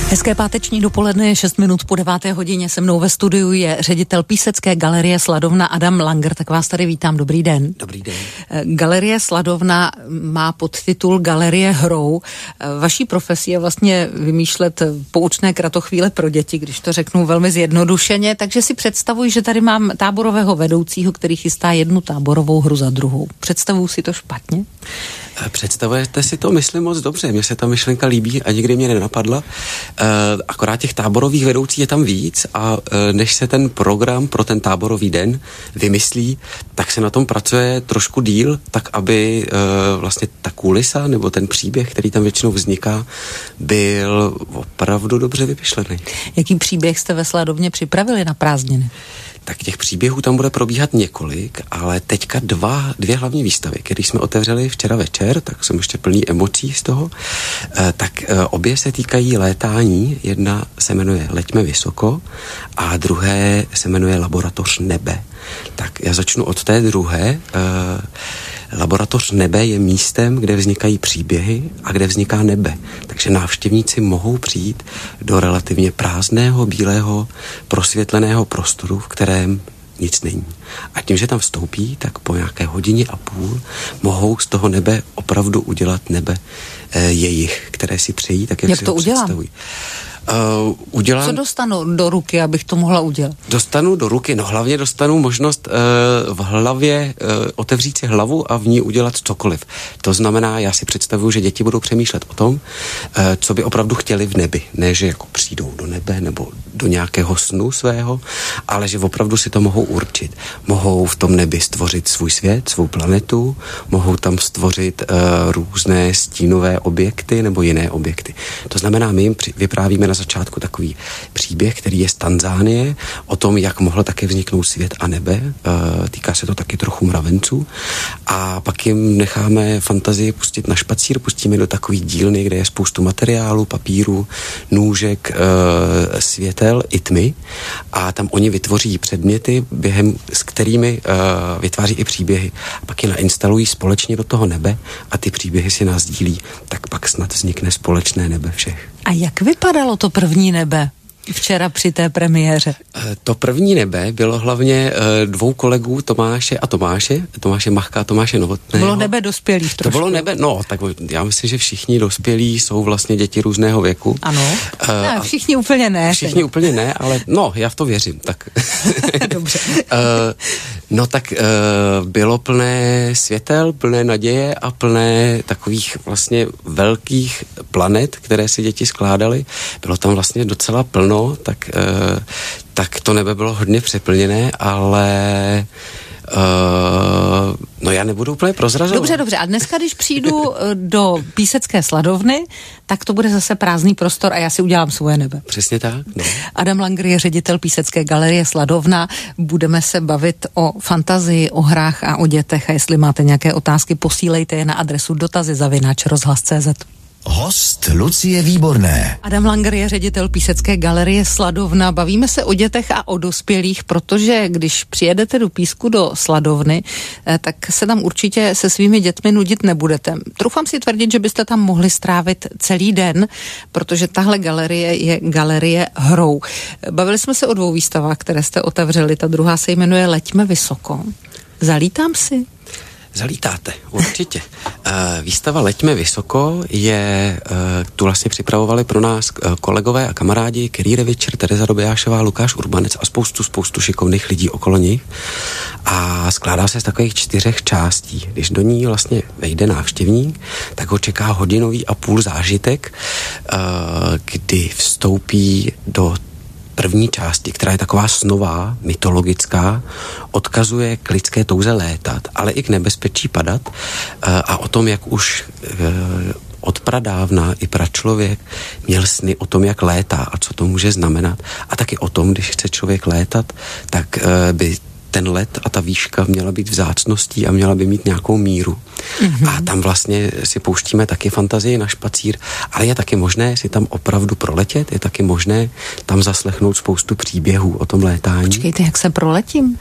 Hezké páteční dopoledne, 6 minut po 9. hodině. Se mnou ve studiu je ředitel Písecké galerie Sladovna Adam Langer. Tak vás tady vítám, dobrý den. Dobrý den. Galerie Sladovna má podtitul Galerie hrou. Vaší profesí je vlastně vymýšlet poučné kratochvíle pro děti, když to řeknu velmi zjednodušeně. Takže si představuji, že tady mám táborového vedoucího, který chystá jednu táborovou hru za druhou. Představuji si to špatně? Představujete si to, myslím, moc dobře. Mně se ta myšlenka líbí a nikdy mě nenapadla. Akorát těch táborových vedoucích je tam víc a než se ten program pro ten táborový den vymyslí, tak se na tom pracuje trošku díl, tak aby vlastně ta kulisa nebo ten příběh, který tam většinou vzniká, byl opravdu dobře vymyšlený. Jaký příběh jste ve Sladovně připravili na prázdniny? Tak těch příběhů tam bude probíhat několik, ale teďka dvě hlavní výstavy, které jsme otevřeli včera večer, tak jsem ještě plný emocí z toho, tak obě se týkají létání. Jedna se jmenuje Leťme vysoko a druhé se jmenuje Laboratoř nebe. Tak já začnu od té druhé. Laboratoř nebe je místem, kde vznikají příběhy a kde vzniká nebe. Takže návštěvníci mohou přijít do relativně prázdného, bílého, prosvětleného prostoru, v kterém nic není. A tím, že tam vstoupí, tak po nějaké hodině a půl mohou z toho nebe opravdu udělat nebe jejich, které si přejí, tak jak si to ho představují. Co dostanu do ruky, abych to mohla udělat? Dostanu do ruky, hlavně dostanu možnost v hlavě otevřít si hlavu a v ní udělat cokoliv. To znamená, já si představuju, že děti budou přemýšlet o tom, co by opravdu chtěli v nebi. Ne, že jako přijdou do nebe nebo do nějakého snu svého, ale že opravdu si to mohou určit. Mohou v tom nebi stvořit svůj svět, svou planetu, mohou tam stvořit různé stínové objekty nebo jiné objekty. To znamená, my jim vyprávíme na začátku takový příběh, který je z Tanzánie, o tom, jak mohl také vzniknout svět a nebe. Týká se to taky trochu mravenců. A pak jim necháme fantazii pustit na špacír, pustíme do takový dílny, kde je spoustu materiálu, papíru, nůžek, světel i tmy. A tam oni vytvoří předměty, s kterými vytváří i příběhy. A pak je nainstalují společně do toho nebe a ty příběhy si nás dílí. Tak pak snad vznikne společné nebe všech. A jak vypadalo to první nebe včera při té premiéře? To první nebe bylo hlavně dvou kolegů, Tomáše Machka a Tomáše Novotného. Bylo nebe dospělých trošku. To bylo nebe, tak já myslím, že všichni dospělí jsou vlastně děti různého věku. Ano, všichni úplně ne. Všichni úplně ne, ale já v to věřím. Tak. Dobře. Bylo plné světel, plné naděje a plné takových vlastně velkých planet, které si děti skládaly. Bylo tam vlastně docela plno, tak to nebe bylo hodně přeplněné, ale já nebudu úplně prozrazovat. Dobře. A dneska, když přijdu do Písecké Sladovny, tak to bude zase prázdný prostor a já si udělám svoje nebe. Přesně tak. No. Adam Langer je ředitel Písecké galerie Sladovna. Budeme se bavit o fantazii, o hrách a o dětech. A jestli máte nějaké otázky, posílejte je na adresu dotazy@rozhlas.cz. Host Lucie Výborné. Adam Langer je ředitel Písecké galerie Sladovna. Bavíme se o dětech a o dospělých, protože když přijedete do Písku do Sladovny, tak se tam určitě se svými dětmi nudit nebudete. Troufám si tvrdit, že byste tam mohli strávit celý den, protože tahle galerie je galerie hrou. Bavili jsme se o dvou výstavách, které jste otevřeli. Ta druhá se jmenuje Leťme vysoko. Zalítám si? Zalítáte, určitě. Výstava Leťme vysoko tu vlastně připravovali pro nás kolegové a kamarádi Kerry Revičer, Tereza Dobijášová, Lukáš Urbanec a spoustu šikovných lidí okolo nich. A skládá se z takových 4 částí. Když do ní vlastně vejde návštěvník, tak ho čeká 1,5 hodiny zážitek, kdy vstoupí do první části, která je taková snová, mytologická, odkazuje k lidské touze létat, ale i k nebezpečí padat a o tom, jak už od pradávna i pračlověk měl sny o tom, jak létá a co to může znamenat. A taky o tom, když chce člověk létat, tak by ten let a ta výška měla být vzácností a měla by mít nějakou míru. Mm-hmm. A tam vlastně si pouštíme taky fantazii na špacír, ale je taky možné si tam opravdu proletět, je taky možné tam zaslechnout spoustu příběhů o tom létání. Počkejte, jak se proletím?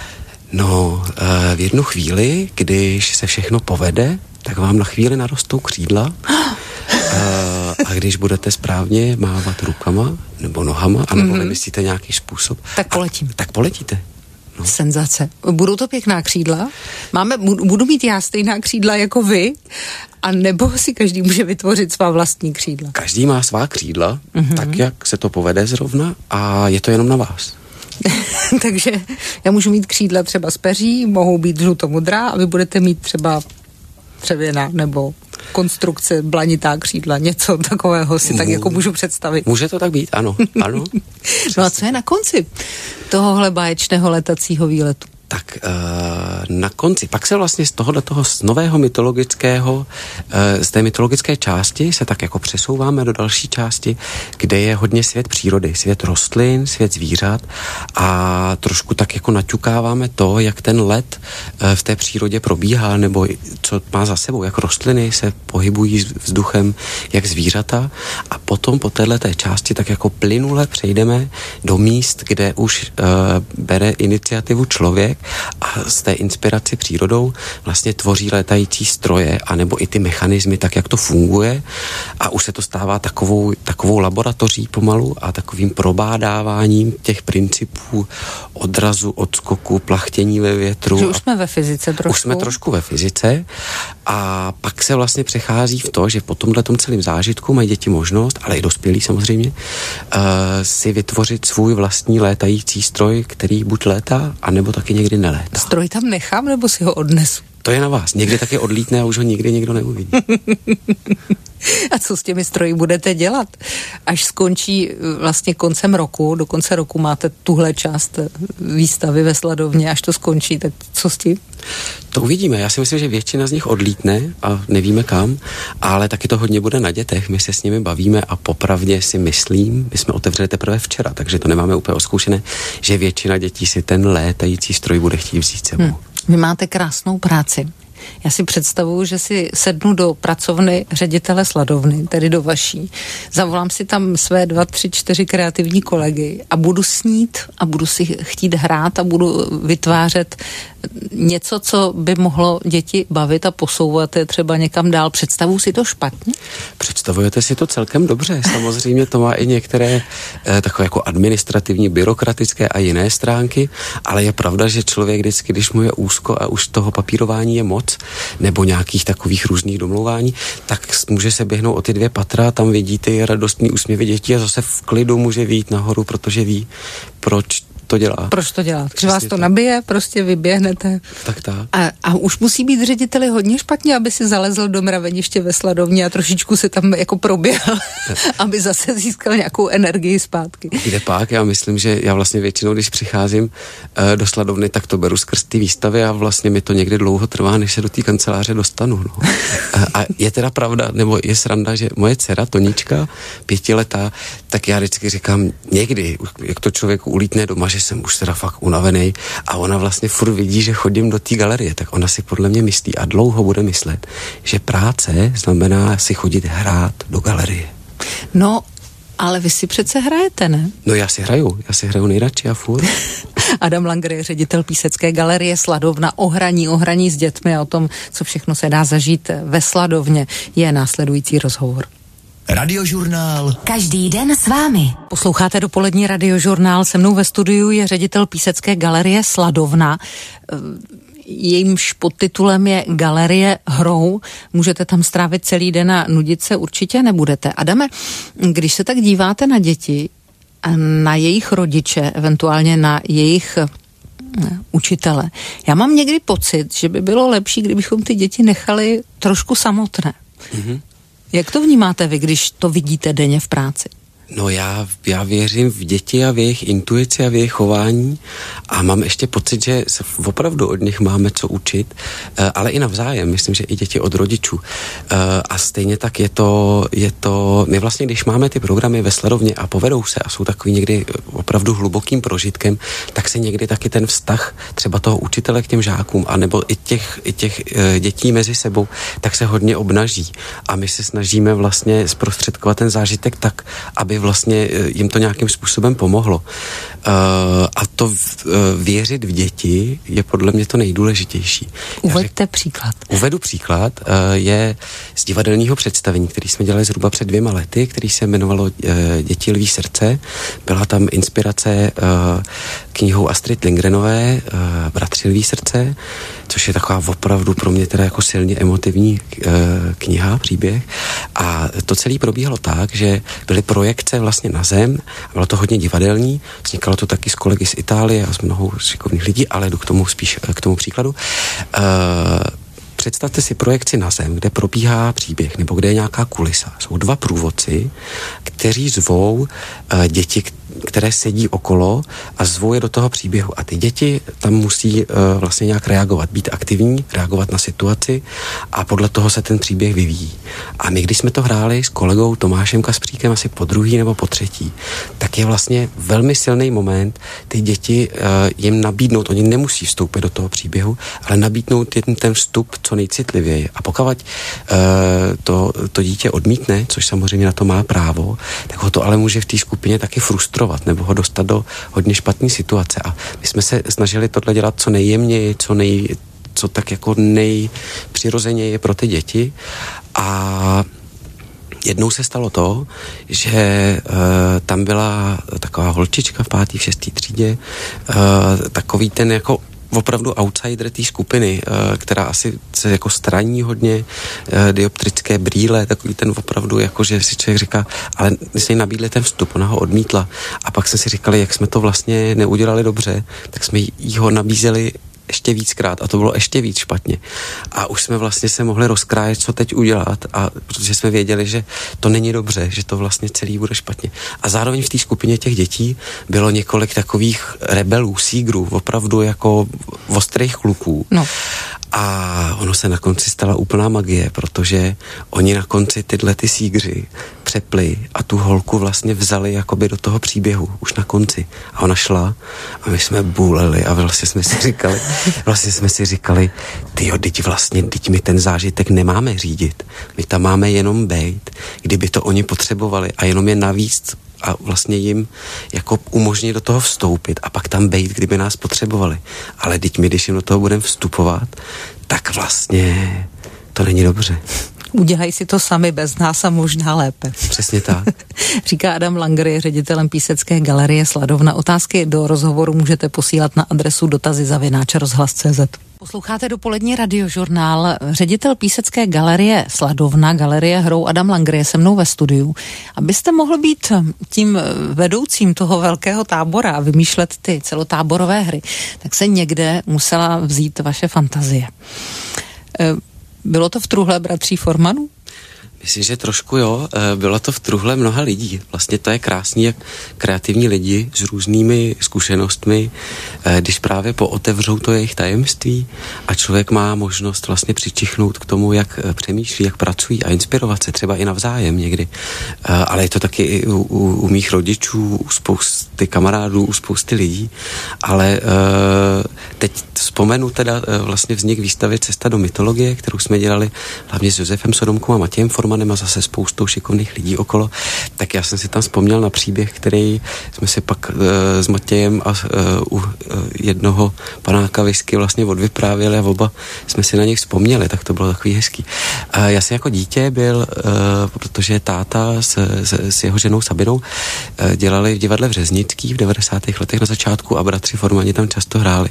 V jednu chvíli, když se všechno povede, tak vám na chvíli narostou křídla A když budete správně mávat rukama nebo nohama, anebo vymyslíte nějaký způsob, tak poletíte. No. Senzace. Budou to pěkná křídla? Budu mít já stejná křídla jako vy? A nebo si každý může vytvořit svá vlastní křídla? Každý má svá křídla, tak jak se to povede zrovna a je to jenom na vás. Takže já můžu mít křídla třeba z peří, mohou být žlutomodrá a vy budete mít třeba dřevěná nebo konstrukce, blanitá křídla, něco takového si tak jako můžu představit. Může to tak být, ano. No a co je na konci tohohle báječného letacího výletu? Tak na konci, pak se vlastně z nového mytologického, z té mytologické části se tak jako přesouváme do další části, kde je hodně svět přírody, svět rostlin, svět zvířat a trošku tak jako naťukáváme to, jak ten let v té přírodě probíhá, nebo co má za sebou, jak rostliny se pohybují vzduchem, jak zvířata a potom po téhleté části tak jako plynule přejdeme do míst, kde už bere iniciativu člověk a z té inspiraci přírodou vlastně tvoří létající stroje anebo i ty mechanismy, tak jak to funguje a už se to stává takovou laboratoří pomalu a takovým probádáváním těch principů odrazu, odskoku, plachtění ve větru. Že už jsme ve fyzice trošku. Už jsme trošku ve fyzice a pak se vlastně přechází v to, že po tomhletom celém zážitku mají děti možnost, ale i dospělí samozřejmě, si vytvořit svůj vlastní létající stroj, který buď létá, anebo taky někdy nelétá. Stroj tam nechám, nebo si ho odnesu? To je na vás. Někdy taky odlítne a už ho nikdy nikdo neuvidí. A co s těmi stroji budete dělat? Až skončí vlastně koncem roku, do konce roku máte tuhle část výstavy ve Sladovně, až to skončí, tak co s tím? To uvidíme. Já si myslím, že většina z nich odlítne a nevíme kam, ale taky to hodně bude na dětech. My se s nimi bavíme a popravdě si myslím, my jsme otevřeli teprve včera, takže to nemáme úplně oskoušené, že většina dětí si ten létající stroj bude chtít vzít sebou. Vy máte krásnou práci. Já si představuju, že si sednu do pracovny ředitele Sladovny, tedy do vaší, zavolám si tam své 2, 3, 4 kreativní kolegy a budu snít a budu si chtít hrát a budu vytvářet něco, co by mohlo děti bavit a posouvat je třeba někam dál. Představuju si to špatně? Představujete si to celkem dobře. Samozřejmě to má i některé takové jako administrativní, byrokratické a jiné stránky, ale je pravda, že člověk vždycky, když mu je úzko a už toho papírování je moc, nebo nějakých takových různých domlouvání, tak může se běhnout o ty 2 patra, tam vidí ty radostný úsměvy dětí a zase v klidu může vyjít nahoru, protože ví, proč to dělá. Proč to dělá? Když vás to nabije, prostě vyběhnete. Tak. A už musí být řediteli hodně špatně, aby si zalezl do mraveniště ve Sladovně a trošičku se tam jako proběhl, aby zase získal nějakou energii zpátky. Kde pak? Já myslím, že já vlastně většinou, když přicházím do Sladovny, tak to beru skrz ty výstavy a vlastně mi to někdy dlouho trvá, než se do té kanceláře dostanu. No. A je teda pravda, nebo je sranda, že moje dcera Tonička, 5letá, tak já vždycky říkám někdy, jak to člověk ulítne doma, že jsem už teda fakt unavený a ona vlastně furt vidí, že chodím do té galerie, tak ona si podle mě myslí a dlouho bude myslet, že práce znamená si chodit hrát do galerie. No, ale vy si přece hrajete, ne? No já si hraju nejradši a furt. Adam Langer je ředitel Písecké galerie Sladovna o hraní s dětmi a o tom, co všechno se dá zažít ve Sladovně, je následující rozhovor. Radiožurnál. Každý den s vámi. Posloucháte dopolední radiožurnál, se mnou ve studiu je ředitel Písecké galerie Sladovna. Jejímž podtitulem je Galerie hrou. Můžete tam strávit celý den a nudit se určitě nebudete. Adame, když se tak díváte na děti, na jejich rodiče, eventuálně na jejich učitele, já mám někdy pocit, že by bylo lepší, kdybychom ty děti nechali trošku samotné. Mm-hmm. Jak to vnímáte vy, když to vidíte denně v práci? No já věřím v děti a v jejich intuici a v jejich chování a mám ještě pocit, že se opravdu od nich máme co učit, ale i navzájem, myslím, že i děti od rodičů. A stejně tak je to, my vlastně, když máme ty programy ve Sladovně a povedou se a jsou takový někdy opravdu hlubokým prožitkem, tak se někdy taky ten vztah třeba toho učitele k těm žákům, anebo i těch dětí mezi sebou, tak se hodně obnaží. A my se snažíme vlastně zprostředkovat ten zážitek tak, aby aby vlastně jim to nějakým způsobem pomohlo. A to věřit v děti je podle mě to nejdůležitější. Uveďte příklad. Uvedu příklad, je z divadelního představení, který jsme dělali zhruba před 2 lety, který se jmenovalo Děti lví srdce. Byla tam inspirace knihou Astrid Lindgrenové Bratři lví srdce, což je taková opravdu pro mě teda jako silně emotivní kniha, příběh. A to celé probíhalo tak, že byly projekce vlastně na zem, bylo to hodně divadelní, vznikalo to taky s kolegy z Itálie a z mnoho šikovných lidí, ale jdu k tomu příkladu. Představte si projekci na zem, kde probíhá příběh, nebo kde je nějaká kulisa. Jsou 2 průvodci, kteří zvou děti, které sedí okolo a zvou je do toho příběhu. A ty děti tam musí vlastně nějak reagovat, být aktivní, reagovat na situaci a podle toho se ten příběh vyvíjí. A my, když jsme to hráli s kolegou Tomášem Kaspříkem asi po 2. nebo po 3., tak je vlastně velmi silný moment ty děti jim nabídnout, oni nemusí vstoupit do toho příběhu, ale nabídnout ten vstup co nejcitlivěji. A pokud to dítě odmítne, což samozřejmě na to má právo, tak ho to ale může v té skupině taky frustrovat nebo ho dostat do hodně špatné situace. A my jsme se snažili tohle dělat co nejjemněji, co tak jako nejpřirozeněji pro ty děti. A jednou se stalo to, že tam byla taková holčička v 5., 6. třídě, takový ten jako opravdu outsider té skupiny, která asi se jako straní hodně, dioptrické brýle, takový ten opravdu, jako že si člověk říká, ale my jsme jí nabídli ten vstup, ona ho odmítla. A pak jsme si říkali, jak jsme to vlastně neudělali dobře, tak jsme jí ho nabízeli ještě víckrát a to bylo ještě víc špatně. A už jsme vlastně se mohli rozkrájet, co teď udělat, a protože jsme věděli, že to není dobře, že to vlastně celý bude špatně. A zároveň v té skupině těch dětí bylo několik takových rebelů, sígrů, opravdu jako ostrých kluků. No. A ono se na konci stala úplná magie, protože oni na konci tyhle ty sígři přepli a tu holku vlastně vzali jakoby do toho příběhu, už na konci. A ona šla a my jsme bůleli a vlastně jsme si říkali, tyjo, teď my ten zážitek nemáme řídit. My tam máme jenom bejt, kdyby to oni potřebovali a jenom je navíc a vlastně jim jako umožnit do toho vstoupit a pak tam bejt, kdyby nás potřebovali. Ale teď my, když jim do toho budeme vstupovat, tak vlastně to není dobře. Udělají si to sami bez nás a možná lépe. Přesně tak. Říká Adam Langer, je ředitelem Písecké galerie Sladovna. Otázky do rozhovoru můžete posílat na adresu dotazy@rozhlas.cz. Posloucháte dopolední radiožurnál. Ředitel Písecké galerie Sladovna, galerie Hrou, Adam Langer je se mnou ve studiu. Abyste mohl být tím vedoucím toho velkého tábora a vymýšlet ty celotáborové hry, tak se někde musela vzít vaše fantazie. Bylo to v truhle bratří Formanů? Myslím, že trošku jo. Bylo to v truhle mnoha lidí. Vlastně to je krásný, jak kreativní lidi s různými zkušenostmi, když právě pootevřou to jejich tajemství a člověk má možnost vlastně přičichnout k tomu, jak přemýšlí, jak pracují a inspirovat se třeba i navzájem někdy. Ale je to taky i u mých rodičů, u spousty kamarádů, u spousty lidí. Ale teď vzpomenu teda vlastně vznik výstavy Cesta do mytologie, kterou jsme dělali hlavně s Josefem Sodomkou a Matějem Formanem a zase spoustou šikovných lidí okolo, tak já jsem si tam vzpomněl na příběh, který jsme si pak s Matějem a u jednoho panáka whisky vlastně odvyprávěli a oba jsme si na nich vzpomněli, tak to bylo takový hezký. Já jsem jako dítě byl, protože táta s jeho ženou Sabinou dělali v divadle v Řeznický v 90. letech na začátku a bratři Formani tam často hráli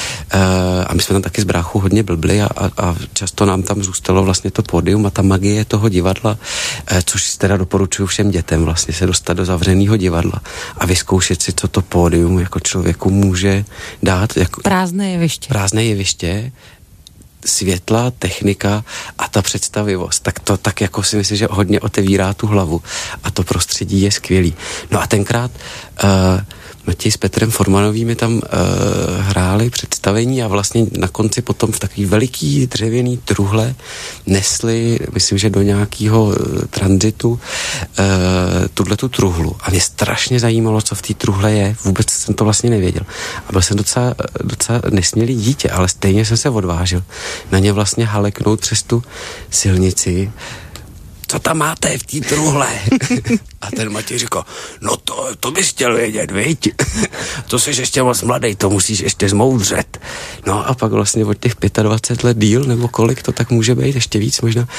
a my jsme tam taky s bráchou hodně blbli a často nám tam zůstalo vlastně to pódium a ta magie toho divadla, což teda doporučuji všem dětem vlastně se dostat do zavřeného divadla a vyzkoušet si, co to pódium jako člověku může dát. Jako Prázdné jeviště, světla, technika a ta představivost. Tak to tak jako si myslím, že hodně otevírá tu hlavu a to prostředí je skvělý. No a tenkrát Matěj s Petrem Formanovými tam hráli představení a vlastně na konci potom v takový veliký dřevěný truhle nesli, myslím, že do nějakého tranzitu tuhletu truhlu. A mě strašně zajímalo, co v té truhle je. Vůbec jsem to vlastně nevěděl. A byl jsem docela nesmělý dítě, ale stejně jsem se odvážil na ně vlastně haleknout přes tu silnici. co tam máte v té truhle? A ten Matěj říkal, no to bys chtěl vědět, viď? To jsi ještě moc mladý, to musíš ještě zmoudřet. No a pak vlastně od těch 25 let díl, nebo kolik to tak může být, ještě víc možná,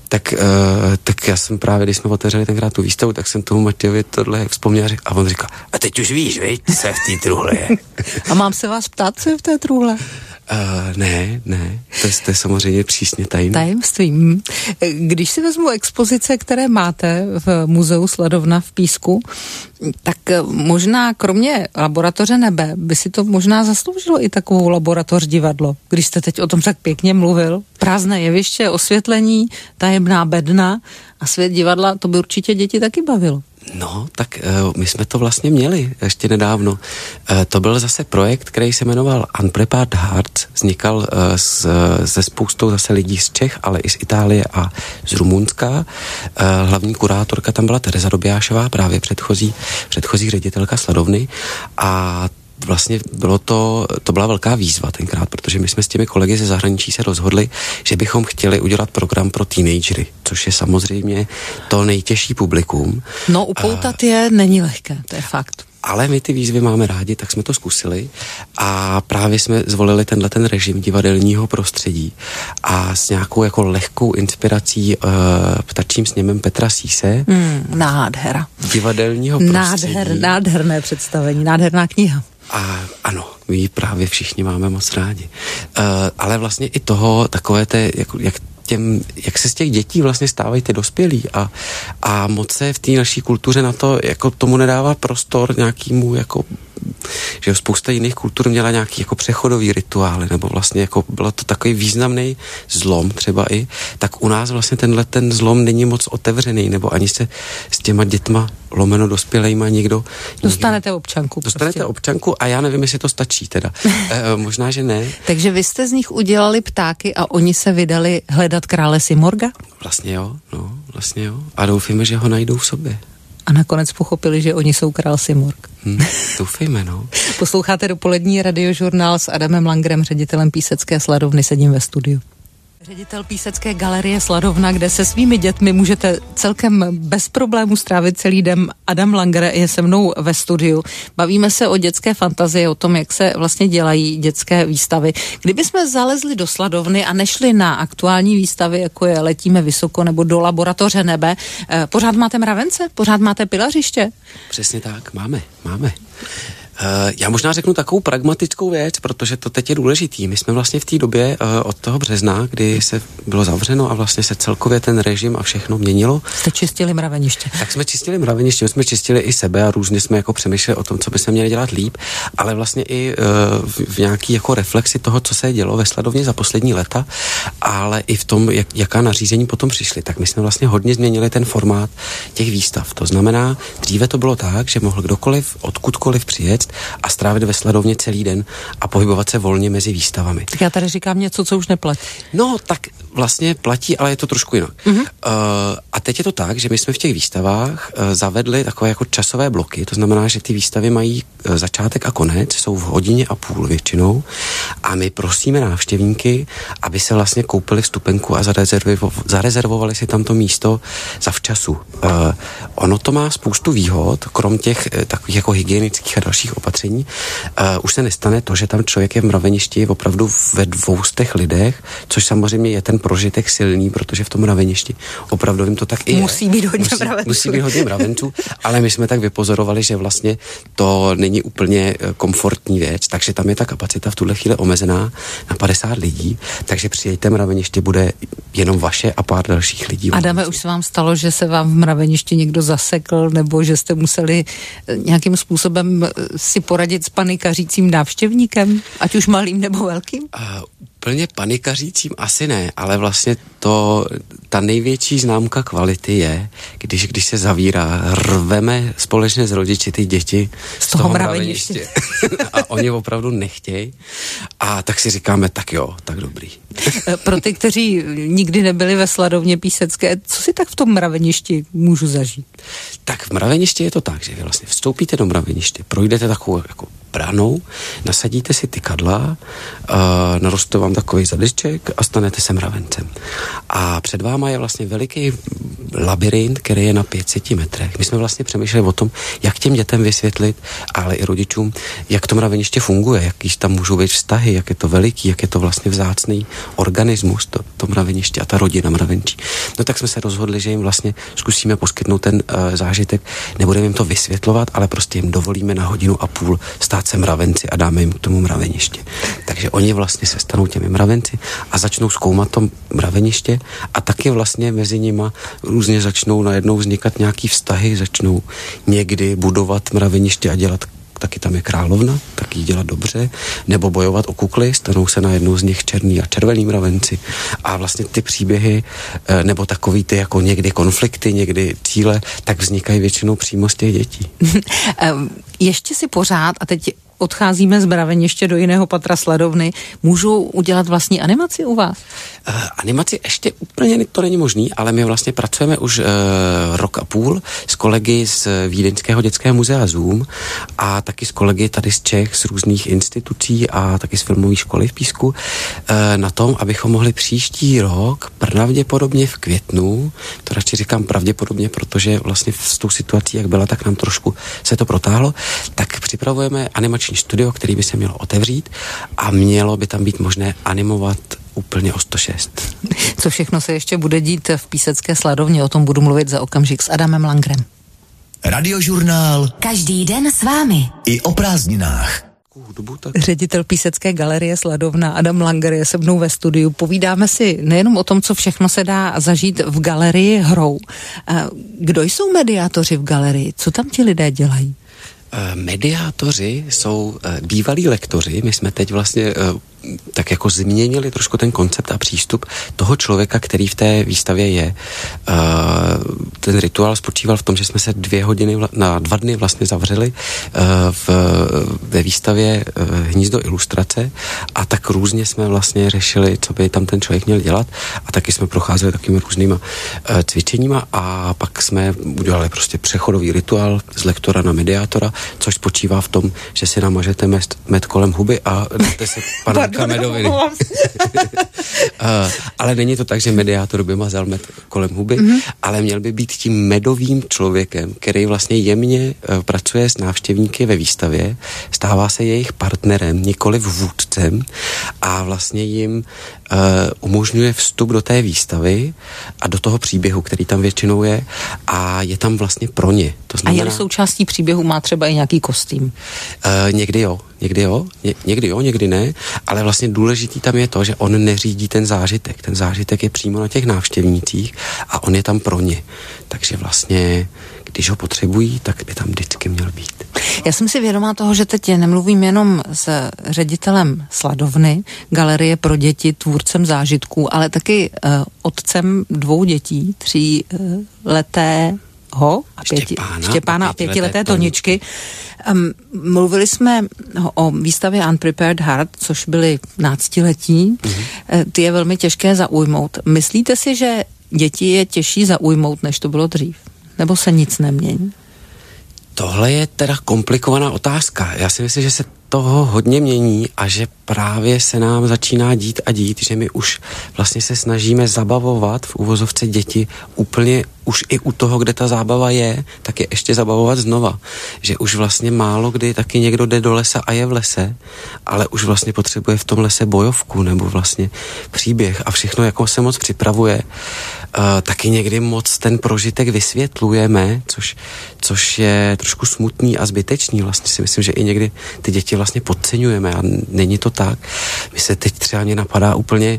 tak já jsem právě, když jsme otevřeli tenkrát tu výstavu, tak jsem tomu Matějovi tohle vzpomněl a on říkal, a teď už víš, viď, co v té truhle je. A mám se vás ptát, co je v té truhle? Ne, to je samozřejmě přísně tajné. Tajemstvím. Když si vezmu expozice, které máte v muzeu Sladovna v Písku, tak možná kromě laboratoře nebe by si to možná zasloužilo i takovou laboratoř divadlo. Když jste teď o tom tak pěkně mluvil, prázdné jeviště, osvětlení, tajemná bedna a svět divadla, to by určitě děti taky bavilo. No, tak my jsme to vlastně měli ještě nedávno. To byl zase projekt, který se jmenoval Unprepared Hearts. Vznikal se spoustou zase lidí z Čech, ale i z Itálie a z Rumunska. Hlavní kurátorka tam byla Tereza Dobijášová, právě předchozí ředitelka Sladovny. A vlastně to byla velká výzva tenkrát, protože my jsme s těmi kolegy ze zahraničí se rozhodli, že bychom chtěli udělat program pro teenagery, což je samozřejmě to nejtěžší publikum. No, upoutat je není lehké, to je fakt. Ale my ty výzvy máme rádi, tak jsme to zkusili a právě jsme zvolili ten režim divadelního prostředí a s nějakou jako lehkou inspirací ptačím sněmem Petra Síse. Nádhera. Divadelního prostředí. Nádherné představení, nádherná kniha. A ano, my ji právě všichni máme moc rádi. Ale vlastně i toho takové jak se z těch dětí vlastně stávají ty dospělí a moc se v té naší kultuře na to, jako tomu nedává prostor nějakému, jako, že spousta jiných kultur měla nějaký jako přechodový rituály, nebo vlastně jako bylo to takový významný zlom třeba i, tak u nás vlastně ten zlom není moc otevřený, nebo ani se s těma dětma lomeno dospělejma nikdo... Dostanete občanku. Dostanete občanku a já nevím, jestli to stačí teda. Možná, že ne. Takže vy jste z nich udělali ptáky a oni se vydali hledat krále Simorga? Vlastně jo. A doufíme, že ho najdou v sobě. A nakonec pochopili, že oni jsou král Simorg. Doufejme, no. Posloucháte dopolední radiožurnál s Adamem Langerem, ředitelem Písecké Sladovny, sedím ve studiu. Ředitel Písecké galerie Sladovna, kde se svými dětmi můžete celkem bez problémů strávit celý den. Adam Langer je se mnou ve studiu. Bavíme se o dětské fantazii, o tom, jak se vlastně dělají dětské výstavy. Kdyby jsme zalezli do Sladovny a nešli na aktuální výstavy, jako je Letíme vysoko nebo do laboratoře nebe, pořád máte mravence? Pořád máte pilařiště? Přesně tak, máme. Já možná řeknu takovou pragmatickou věc, protože to teď je důležitý. My jsme vlastně v té době od toho března, kdy se bylo zavřeno a vlastně se celkově ten režim a všechno měnilo. Jste čistili mraveniště. Tak jsme čistili mraveniště, jsme čistili i sebe a různě jsme jako přemýšleli o tom, co bychom měli dělat líp, ale vlastně i v nějaký jako reflexi toho, co se dělo ve Sladovně za poslední léta, ale i v tom, jaká nařízení potom přišly. Tak my jsme vlastně hodně změnili ten formát těch výstav. To znamená, dříve to bylo tak, že mohl kdokoliv, odkudkoliv přijet a strávit ve Sladovně celý den a pohybovat se volně mezi výstavami. Tak já tady říkám něco, co už neplatí. No, tak vlastně platí, ale je to trošku jinak. A teď je to tak, že my jsme v těch výstavách zavedli takové jako časové bloky, to znamená, že ty výstavy mají začátek a konec, jsou v hodině a půl většinou a my prosíme návštěvníky, aby se vlastně koupili vstupenku a zarezervovali si tam to místo zavčasu. Ono to má spoustu výhod, krom těch takových jako hygienických a dalších opatření. Už se nestane to, že tam člověk je v mraveništi opravdu ve 200 lidech, což samozřejmě je ten prožitek silný, protože v tom mraveništi opravdu jim to tak i je. Musí být hodně mravenců. Ale my jsme tak vypozorovali, že vlastně to není úplně komfortní věc, takže tam je ta kapacita v tuhle chvíli omezená na 50 lidí, takže přijeďte mraveniště, bude jenom vaše a pár dalších lidí. Adame, už se vám stalo, že se vám v mraveništi někdo zasekl, nebo že jste museli nějakým způsobem si poradit s panikařícím návštěvníkem, ať už malým nebo velkým? Úplně panikařícím asi ne, ale vlastně ta největší známka kvality je, když se zavírá, rveme společně s rodiči ty děti z toho mraveniště. A oni opravdu nechtějí. A tak si říkáme, tak jo, tak dobrý. Pro ty, kteří nikdy nebyli ve Sladovně písecké, co si tak v tom mraveništi můžu zažít? Tak v mraveništi je to tak, že vy vlastně vstoupíte do mraveniště, projdete takovou jako bránou, nasadíte si tykadla, naroste vám takový zadeček a stanete se mravencem. A před váma je vlastně veliký labyrint, který je na 500 metrech. My jsme vlastně přemýšleli o tom, jak těm dětem vysvětlit, ale i rodičům, jak to mraveniště funguje, jaký tam můžou být vztahy, jak je to veliký, jak je to vlastně vzácný organismus, to mraveniště a ta rodina mravenčí. No tak jsme se rozhodli, že jim vlastně zkusíme poskytnout ten zážitek, nebudeme jim to vysvětlovat, ale prostě jim dovolíme na 1,5 hodiny stát se mravenci a dáme jim k tomu mraveniště. Takže oni vlastně se stanou těmi mravenci a začnou zkoumat to mraveniště a taky vlastně mezi nima různě začnou najednou vznikat nějaký vztahy, začnou někdy budovat mraveniště a dělat, taky tam je královna, taky dělat dobře, nebo bojovat o kukly, stanou se najednou z nich černý a červený mravenci. A vlastně ty příběhy, nebo takový ty jako někdy konflikty, někdy cíle, tak vznikají většinou přímo z těch dětí. Ještě si pořád, a teď odcházíme z mraveniště do jiného patra sladovny, můžou udělat vlastní animaci u vás? Animaci ještě úplně to není možný, ale my vlastně pracujeme už 1,5 roku s kolegy z Vídeňského dětského muzea Zoom a taky s kolegy tady z Čech, z různých institucí a taky z filmové školy v Písku na tom, abychom mohli příští rok, pravděpodobně v květnu, to radši říkám pravděpodobně, protože vlastně s tou situací, jak byla, tak nám trošku se to protáhlo, tak připravujeme animační studio, který by se mělo otevřít a mělo by tam být možné animovat úplně o 106. Co všechno se ještě bude dít v Písecké sladovně, o tom budu mluvit za okamžik s Adamem Langrem. Radiožurnál. Každý den s vámi. I o prázdninách. Ředitel Písecké galerie Sladovna Adam Langer je se mnou ve studiu. Povídáme si nejenom o tom, co všechno se dá zažít v galerii hrou. Kdo jsou mediátoři v galerii? Co tam ti lidé dělají? Mediátoři jsou bývalí lektoři. My jsme teď vlastně tak jako změnili trošku ten koncept a přístup toho člověka, který v té výstavě je. Ten rituál spočíval v tom, že jsme se 2 dny vlastně zavřeli ve výstavě Hnízdo ilustrace a tak různě jsme vlastně řešili, co by tam ten člověk měl dělat a taky jsme procházeli takovými různýma cvičeníma a pak jsme udělali prostě přechodový rituál z lektora na mediátora, což spočívá v tom, že si namažete med kolem huby a dáte se panenka medoviny. Ale není to tak, že mediátor by mazal med kolem huby, ale měl by být tím medovým člověkem, který vlastně jemně pracuje s návštěvníky ve výstavě, stává se jejich partnerem, nikoli vůdcem a vlastně jim umožňuje vstup do té výstavy a do toho příběhu, který tam většinou je a je tam vlastně pro ně. To znamená, a je součástí příběhu, má třeba i nějaký kostým? Někdy jo, někdy ne, ale vlastně důležitý tam je to, že on neřídí ten zážitek. Ten zážitek je přímo na těch návštěvnících a on je tam pro ně. Takže vlastně, když ho potřebují, tak by tam vždycky měl být. Já jsem si vědomá toho, že teď nemluvím jenom s ředitelem Sladovny, galerie pro děti, tvůrcem zážitků, ale taky otcem 2 dětí, 3letého a Štěpána a 5leté Toničky. Mluvili jsme o výstavě Unprepared Heart, což byly 15letí. Ty je velmi těžké zaujmout. Myslíte si, že děti je těžší zaujmout, než to bylo dřív? Nebo se nic nemění? Tohle je teda komplikovaná otázka. Já si myslím, že se toho hodně mění a že právě se nám začíná dít, že my už vlastně se snažíme zabavovat v uvozovce děti úplně už i u toho, kde ta zábava je, tak je ještě zabavovat znova. Že už vlastně málo kdy taky někdo jde do lesa a je v lese, ale už vlastně potřebuje v tom lese bojovku nebo vlastně příběh a všechno jako se moc připravuje. Taky někdy moc ten prožitek vysvětlujeme, což je trošku smutný a zbytečný. Vlastně si myslím, že i někdy ty děti vlastně podceňujeme a není to tak. My se teď třeba mě napadá úplně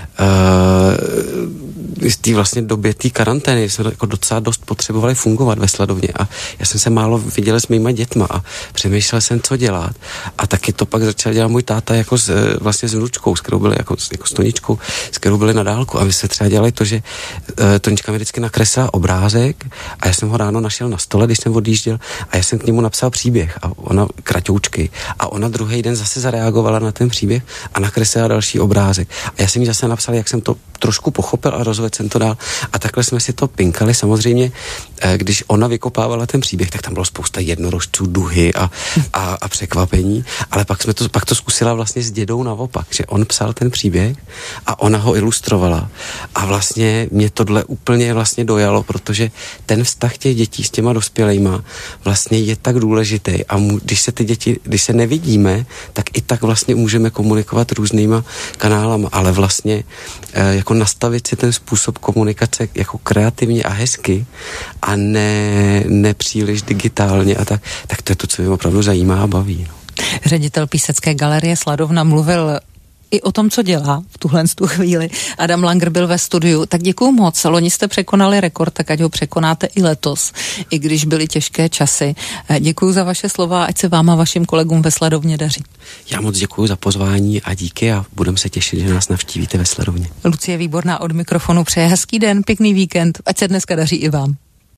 v té vlastně době té karantény jsme jako docela dost potřebovali fungovat ve Sladovně a já jsem se málo viděl s mýma dětma a přemýšlel jsem, co dělat a taky to pak začal dělat můj táta jako vlastně s vnučkou, s kterou byli jako s Toničkou, s kterou byli na dálku a my se třeba dělali to, že Tonička mi vždycky nakreslila obrázek a já jsem ho ráno našel na stole, když jsem odjížděl a já jsem k němu napsal příběh a ona kratoučky a ona druhý den zase zareagovala na ten příběh a nakreslila další obrázek a já jsem jí zase napsal napsali, jak jsem to trošku pochopil a rozvedl jsem to dál. A takhle jsme si to pinkali. Samozřejmě, když ona vykopávala ten příběh, tak tam bylo spousta jednorožců, duhy a překvapení, ale pak to zkusila vlastně s dědou naopak, že on psal ten příběh a ona ho ilustrovala. A vlastně mě tohle úplně vlastně dojalo, protože ten vztah těch dětí s těma dospělejma vlastně je tak důležitý a když se nevidíme, tak i tak vlastně můžeme komunikovat různýma kanálama, ale vlastně jako nastavit si ten způsob komunikace jako kreativně a hezky a ne příliš digitálně a tak to je to, co mě opravdu zajímá a baví. No. Ředitel Písecké galerie Sladovna mluvil i o tom, co dělá v tuhle chvíli. Adam Langer byl ve studiu. Tak děkuju moc. Loni jste překonali rekord, tak ať ho překonáte i letos, i když byly těžké časy. Děkuju za vaše slova, ať se vám a vašim kolegům ve Sladovně daří. Já moc děkuju za pozvání a díky a budeme se těšit, že nás navštívíte ve Sladovně. Lucie Výborná od mikrofonu přeje hezký den, pěkný víkend, ať se dneska daří i vám.